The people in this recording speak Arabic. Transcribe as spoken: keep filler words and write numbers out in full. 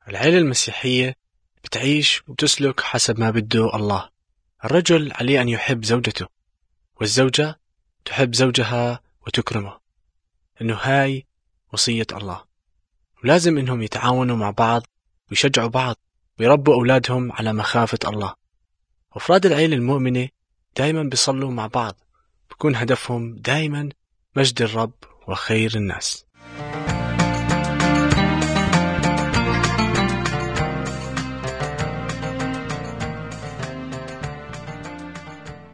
العيلة المسيحية بتعيش وتسلك حسب ما بده الله. الرجل عليه أن يحب زوجته، والزوجة تحب زوجها وتكرمه، إنه هاي وصية الله. ولازم إنهم يتعاونوا مع بعض ويشجعوا بعض ويربوا أولادهم على مخافة الله. أفراد العيلة المؤمنة دايما بيصلوا مع بعض، بيكون هدفهم دايما مجد الرب وخير الناس.